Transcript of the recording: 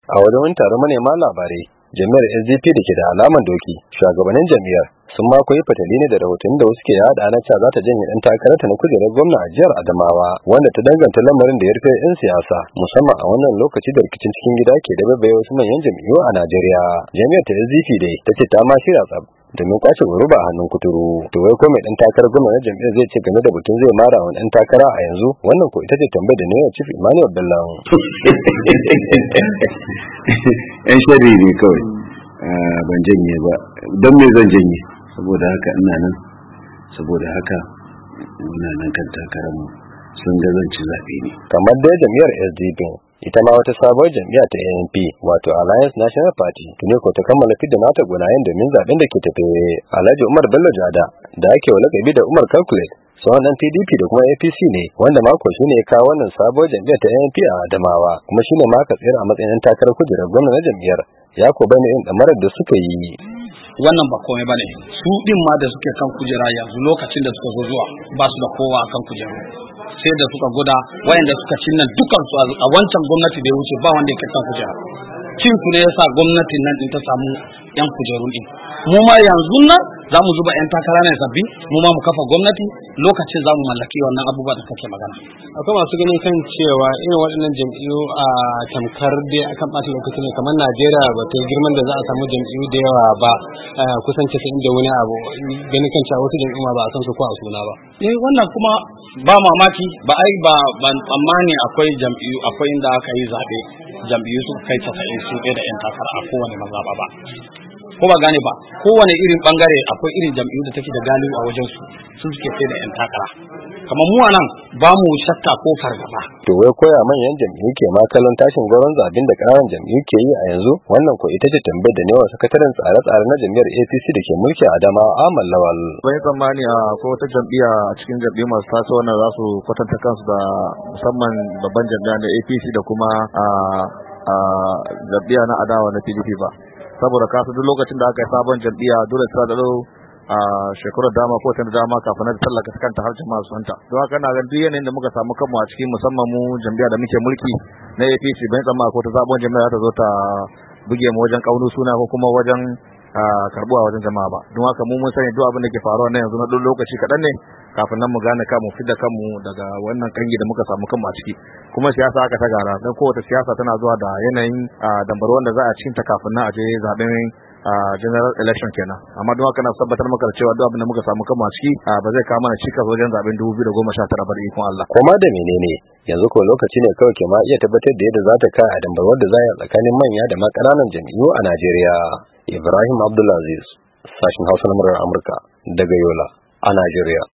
A wajen wani taron manema labarai, jami'ar SDP da ke da alaman doki, shugabannin jami'ar sun ma koyi fatali ne da rahotanni da wasu ke yada na cewa za ta janye dan takararta na kujerar gwamna a jihar Adamawa, wanda ta danganta lamarin da ya rufe 'yan siyasa, musamman a wannan lokaci da rikicin cikin gida ke da babbaye wasu manyan jam'iyyu a Najeriya. Jami'ar ta SDP dai ta ce ta ma shirya tsab domin kwace goruba a hannun kuturu. To wai ko mai dan takarar gwamna na jam'iyyar zai ce game da batun zai mara wa dan takara a yanzu? Wannan ko ita ce tambayar da ne wa Chief Emmanuel Bello. Yan shari ne kawai, ban janye ba. Don me zan janye? Saboda haka ina nan, saboda haka muna nan kan takararmu, sun ga zan ci zaɓe ne. Kamar dai jam'iyyar SDP ita ma wata sabuwar jam'iyya ta ANP wato Alliance National Party tuni ko ta kammala fidda nata gunayen domin zaben da ke tafe. Alhaji Umar Bello Jada da ake wa lakabi da Umar Calculate sauran dan PDP da kuma APC ne, wanda mako shine ya kawo wannan sabuwar jam'iyyar ta ANP a Adamawa, kuma shine ma ka tsira a matsayin takarar kujerar gwamna na jam'iyyar. Ya ko bane irin damarar da suka yi. Wannan ba komai bane, su din ma da suke kan kujera yanzu lokacin da suka zo zuwa ba su da kowa akan kujera, sai da suka guda wayanda suka cin nan dukan su a wancan gwamnati da ya wuce ba wanda yake kan kujera. Cin ku ne yasa gwamnatin nan din ta samu yan kujeru din. Mu ma yanzu nan za mu zuba yan takara ne sabbi, mu ma mu kafa gwamnati, lokacin za mu mallaki wannan abubuwa da kake magana. Akwai masu ganin kan cewa irin waɗannan jam'iyyu a tamkar dai akan ɓata lokaci ne, kamar Najeriya ba ta girman da za a samu jam'iyyu da yawa ba, kusan 90 da wani abu, ganin kan cewa wasu jam'iyyu ma ba a san su ko a suna ba. Wannan kuma ba mamaki, ba tsammani akwai jam'iyyu, akwai inda aka yi zaɓe jam'iyyu suka kai 90 sun da yan takara a kowane mazaɓa ba. Ko ba gane ba, kowane irin bangare akwai irin jam'iyyu da take da galihu a wajen su suke sai da yan takara. Kamar mu nan ba mu shakka ko fargaba. To wai koya manyan jam'iyyu ke ma kallon tashin gwaron zabin da ƙananan jam'iyyu ke yi a yanzu? Wannan ko ita ce tambayar da newa sakataren tsare-tsare na jam'iyyar APC da ke mulki a Adamawa Ahmad Lawal. Bai tsammani ko wata jam'iyya a cikin jam'iyyu masu tasowa wannan za su kwatanta kansu da musamman babban jam'iyya na APC da kuma jam'iyya na adawa na PDP ba. Saboda kasu duk lokacin da aka yi sabon jam'iyya dole ta da shekarar dama ko ta dama kafin ta tallaka kanta har jama'a su santa. Don haka na ga duk yanayin da muka samu kanmu a cikin musamman mu jam'iyya da muke mulki na APC bai tsamma ko ta sabon jam'iyya za ta zo ta buge mu wajen kaunu suna ko kuma wajen karbuwa wajen jama'a ba. Don haka mu mun sani duk abin da ke faruwa na yanzu na duk lokaci kaɗan ne kafin nan mu gane kanmu fidda kanmu daga wannan kangi da muka samu kanmu a ciki. Kuma siyasa aka ta gara, don kowace siyasa tana zuwa da yanayin dambar wanda za a cinta kafin nan a je zaben general election kenan. Amma don haka na tabbatar maka da cewa duk abin da muka samu kanmu a ciki ba zai kawo mana cikas wajen zaben 2019 ba da ikon Allah. Koma da menene yanzu ko lokaci ne kawai ke ma iya tabbatar da yadda za ta kai a dambar wanda za a tsakanin manya da ma ƙananan jam'iyyu a Najeriya. Ibrahim Abdulaziz, sashin Hausa na murar Amurka daga Yola a Najeriya.